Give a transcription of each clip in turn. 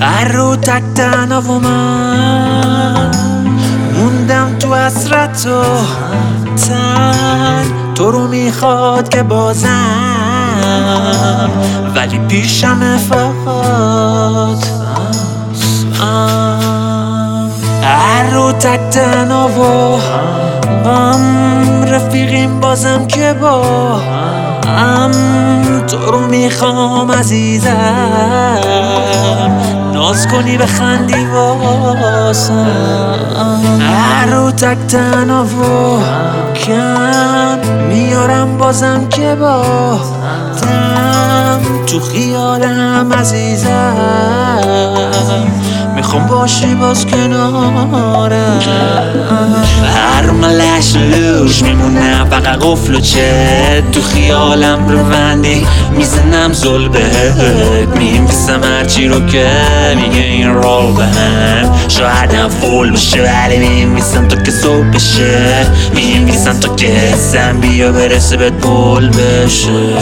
هر رو تک تنها و من موندم تو حسرت و تن تو رو میخواد که بازم ولی پیشم فقط هر رو تک تنها و رفیقیم بازم که با تو رو میخوام عزیزم ناز کنی بخندی واسم هر رو تک تنها و کم میارم بازم که با تو خیالم عزیزم میخوام باشی باز کنارم هر ملش لوش میمونم فقط قفل و چه تو خیالم روندی میزنم زل بهت میمیسم هرچی رو که میگه این رول بهم شایدم فول بشه ولی میمیسم تا که صبح بشه میمیسم تا که حسم بیا برسه بهت پول بشه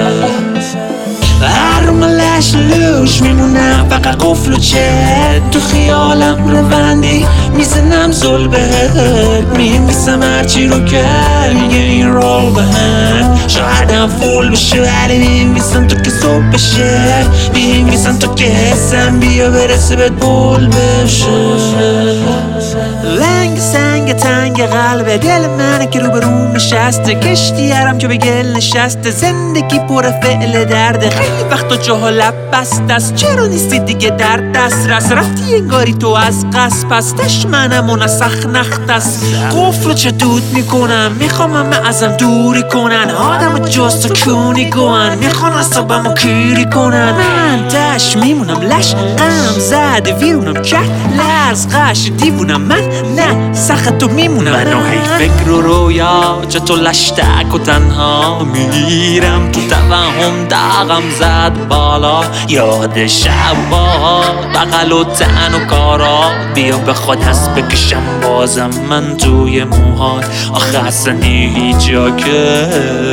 هر ملش لوش میمونم فقط قفل و چه تو خیالم روندی میزنم زل بهت میمیسم هرچی رو که میگه این رول بهم شایدم فول بشه ولی میمیسم تا که صبح بشه میمیسم تا که حسم بیا برسه بهت پول بشه لنگ سنگ تنگ قلب دل منه که رو به روم نشسته کشتی هرم که به گل نشسته زندگی پر فعل درده خیلی وقتا جاها لب بست است چرا نیستی دیگه در دسترس رفتی انگاری تو از قصد پس دشمنم و نسخ نخت است قفل رو چه دود میکنم میخوام همه ازم دوری کنن آدم جست و کونی گوهن میخوان اصابم و کیری کنن من دش میمونم لش غم زد ویرونم کرد لرز قش دیوونم من نه سخت تو میمونم منو هی فکر و رویا چطور لشتک و تنها میرم تو توهم دقم زد بالا یاد شبا بغل و تن و کارا بیا به خود هست بکشم بازم من توی موهات آخه اصلا هیچ جا که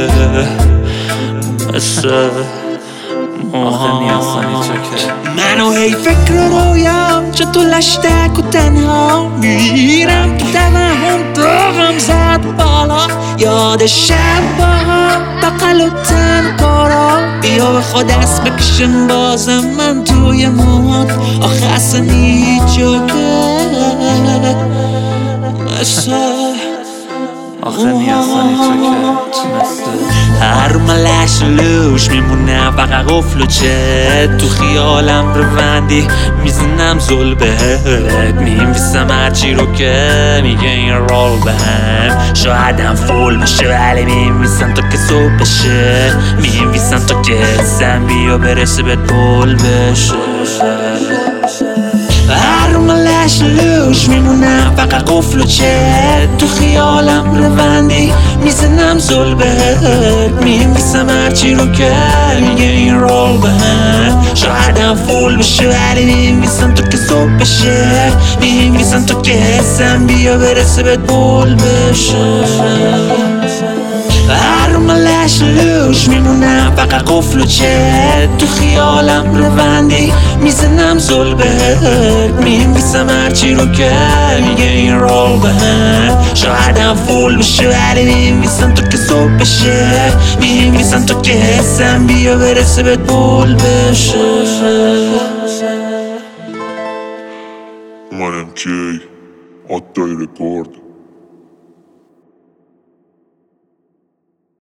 مثل منو هی فکر و رویام چطور لشتک و تنها میرم تو توهم داغم زد بالا یاد شبا بغل و تن و کارا بیا به خود دست بکشم بازم من توی موهات آخه اصلا هیچ جا که مثل هر ملش لوش میمونم فقط قفل و چه تو خیالم روندی میزنم زل بهت میمیسم هرچی رو که میگه این رول بهم شایدم فول بشه ولی میمیسم تا که صبح بشه میمیسم تا که حسم بیا برسه بهت پول بشه هر ملش لوش میمونم فقط قفل و چه تو خیالم روندی میزنم زل بهت میمیسم هرچی رو که میگه این رول بهم شایدم فول بشه ولی میمیسم تا که صبح بشه میمیسم تا که حسم بیا برسه بهت پول بشه هر ملش لوش میمونم فقط قفل و چه تو خیالم روندی میزنم زل بهت میمیسم هرچی رو که میگه این رول بهم شایدم فول بشه ولی میمیسم تا که صبح بشه میمیسم تا که حسم بیا برسه بهت پول بشه منم کی آتای رکورد